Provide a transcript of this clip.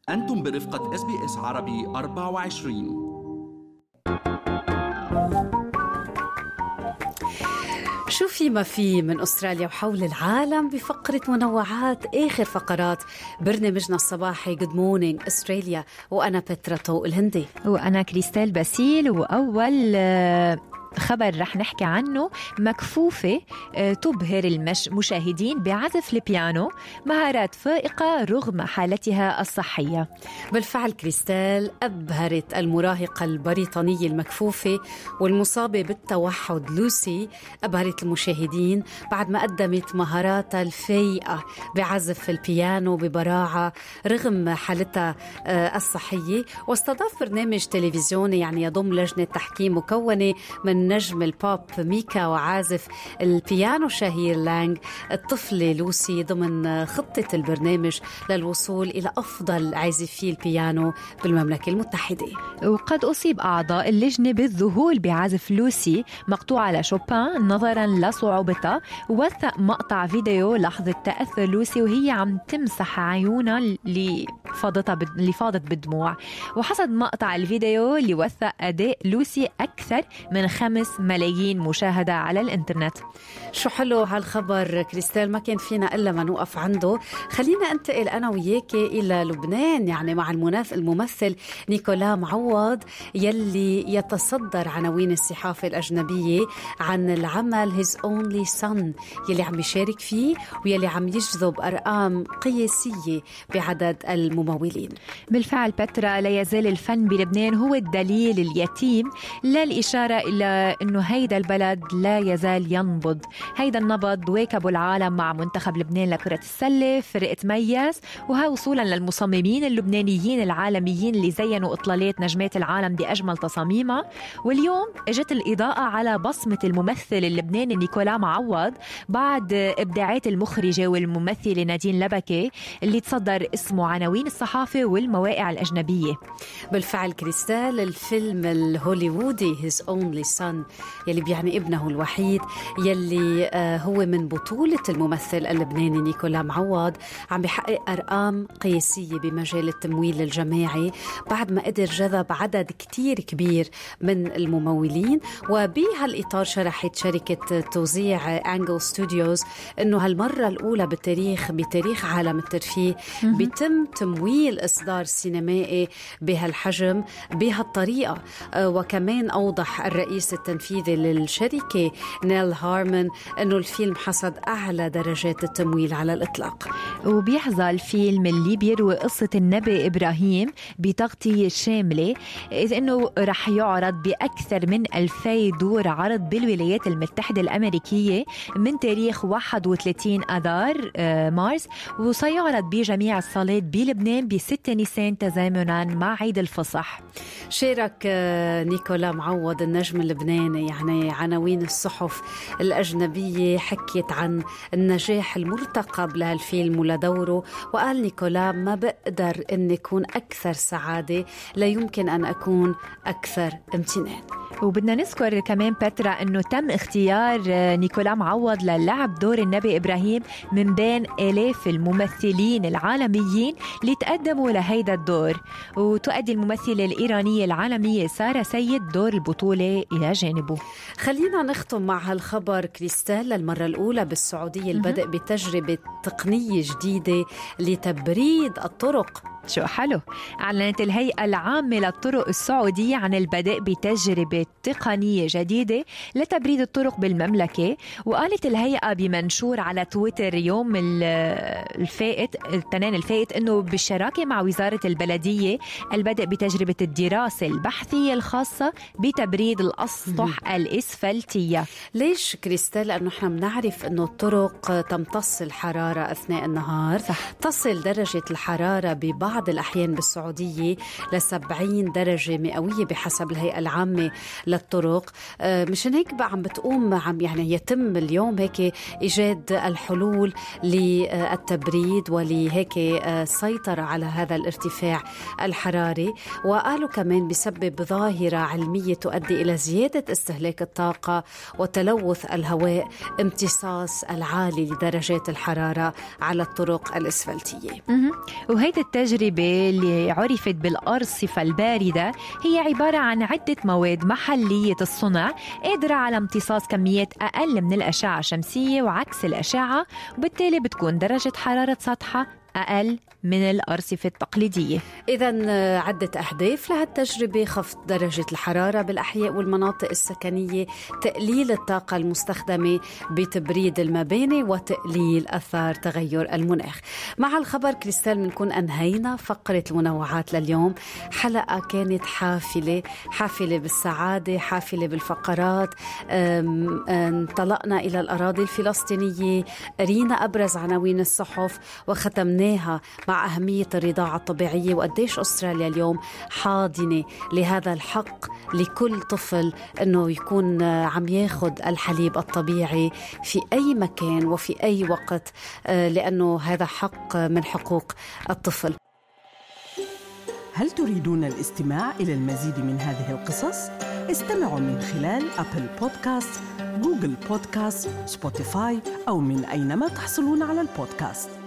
أنتم برفقة SBS عربي 24. شو في ما في من أستراليا وحول العالم بفقرة منوعات آخر فقرات برنامجنا الصباحي Good Morning Australia. وأنا بترا طوق الهندي وأنا كريستال باسيل. وأول خبر رح نحكي عنه مكفوفة تبهر المشاهدين بعزف البيانو، مهارات فائقة رغم حالتها الصحية. بالفعل كريستال أبهرت المراهقة البريطانية المكفوفة والمصابة بالتوحد لوسي، أبهرت المشاهدين بعد ما قدمت مهاراتها الفائقة بعزف البيانو ببراعة رغم حالتها الصحية. واستضاف برنامج تلفزيوني يضم لجنة تحكيم مكونة من نجم البوب ميكا وعازف البيانو شهير لانغ الطفلة لوسي ضمن خطة البرنامج للوصول إلى أفضل عازفي البيانو بالمملكة المتحدة. وقد أصيب أعضاء اللجنة بالذهول بعزف لوسي مقطوعة لشوبان نظرا لصعوبتها. ووثق مقطع فيديو لحظة تأثر لوسي وهي عم تمسح عيونها اللي فاضت بالدموع. وحسب مقطع الفيديو اللي وثق أداء لوسي أكثر من 5 ملايين مشاهدة على الإنترنت. شو حلو هالخبر كريستال، ما كان فينا إلا ما نوقف عنده. خلينا أنتقل أنا وياك إلى لبنان مع الممثل نيكولا معوض يلي يتصدر عناوين الصحافة الأجنبية عن العمل His Only Son يلي عم يشارك فيه ويلي عم يجذب أرقام قياسية بعدد الممولين. بالفعل بترا، لا يزال الفن بلبنان هو الدليل اليتيم للإشارة إلى أنه هيدا البلد لا يزال ينبض. هيدا النبض واكبوا العالم مع منتخب لبنان لكرة السلة، فرقة ميز، وها وصولا للمصممين اللبنانيين العالميين اللي زينوا إطلالات نجمات العالم بأجمل تصاميمها. واليوم اجت الإضاءة على بصمة الممثل اللبناني نيكولا معوض بعد إبداعات المخرجة والممثلة نادين لبكي اللي تصدر اسمه عناوين الصحافة والمواقع الأجنبية. بالفعل كريستال، الفيلم الهوليوودي His Only Son يلي بيعني ابنه الوحيد يلي هو من بطولة الممثل اللبناني نيكولا معوض عم بيحقق أرقام قياسية بمجال التمويل الجماعي بعد ما قدر جذب عدد كتير كبير من الممولين. وبهالإطار شرحت شركة توزيع أنجل ستوديوز أنه هالمرة الأولى بتاريخ عالم الترفيه بيتم تمويل إصدار سينمائي بهالحجم بهالطريقة. وكمان أوضح الرئيس التنفيذي للشركة نيل هارمان أنه الفيلم حصد أعلى درجات التمويل على الإطلاق. وبيحظى الفيلم اللي بيروي قصة النبي إبراهيم بتغطية شاملة، إذ أنه رح يعرض بأكثر من 2000 دور عرض بالولايات المتحدة الأمريكية من تاريخ 31 أذار مارس، وسيعرض بجميع الصالات بلبنان ب6 نيسان تزامنا مع عيد الفصح. شارك نيكولا معوض النجم اللبناني عناوين الصحف الأجنبية حكيت عن النجاح المرتقب لهالفيلم ولدوره. وقال نيكولا: ما بقدر أن أكون أكثر سعادة، لا يمكن أن أكون أكثر امتنان. وبدنا نذكر كمان بترا أنه تم اختيار نيكولا معوض للعب دور النبي إبراهيم من بين آلاف الممثلين العالميين اللي تقدموا لهيدا الدور. وتؤدي الممثلة الإيرانية العالمية سارة سيد دور البطولة إلى جانبه. خلينا نختم مع هالخبر كريستال. للمرة الأولى بالسعودية البدء بتجربة تقنية جديدة لتبريد الطرق. شو حلو. أعلنت الهيئة العامة للطرق السعودية عن البدء بتجربة تقنية جديدة لتبريد الطرق بالمملكة. وقالت الهيئة بمنشور على تويتر يوم الاثنين الفائت أنه بالشراكة مع وزارة البلدية البدء بتجربة الدراسة البحثية الخاصة بتبريد الأسطح الإسفلتية. ليش كريستال؟ لأنه احنا بنعرف أنه الطرق تمتص الحرارة أثناء النهار. صح. تصل درجة الحرارة ببعض الأحيان بالسعودية ل70 درجة مئوية بحسب الهيئة العامة للطرق. مشان هيك بقى عم بتقوم يتم اليوم هيك إيجاد الحلول للتبريد ولهيك السيطرة على هذا الارتفاع الحراري. وقالوا كمان بسبب ظاهرة علمية تؤدي إلى زيادة استهلاك الطاقة وتلوث الهواء امتصاص العالي لدرجات الحرارة على الطرق الإسفلتية. وهيدي التجربة التجربة اللي عرفت بالأرصفة الباردة هي عبارة عن عدة مواد محلية الصنع قادرة على امتصاص كميات أقل من الأشعة الشمسية وعكس الأشعة، وبالتالي بتكون درجة حرارة سطحها أقل من الأرصفة التقليدية. إذن عدة أهداف لهالتجربة: خفض درجة الحرارة بالأحياء والمناطق السكنية، تقليل الطاقة المستخدمة بتبريد المباني، وتقليل أثار تغير المناخ. مع الخبر كريستال بنكون أنهينا فقرة المنوعات لليوم. حلقة كانت حافلة بالسعادة، حافلة بالفقرات. انطلقنا إلى الأراضي الفلسطينية، قرينا أبرز عناوين الصحف، وختمناها مع أهمية الرضاعة الطبيعية وقديش أستراليا اليوم حاضنة لهذا الحق لكل طفل أنه يكون عم ياخد الحليب الطبيعي في أي مكان وفي أي وقت، لأنه هذا حق من حقوق الطفل. هل تريدون الاستماع إلى المزيد من هذه القصص؟ استمعوا من خلال أبل بودكاست، جوجل بودكاست، سبوتيفاي، أو من أينما تحصلون على البودكاست.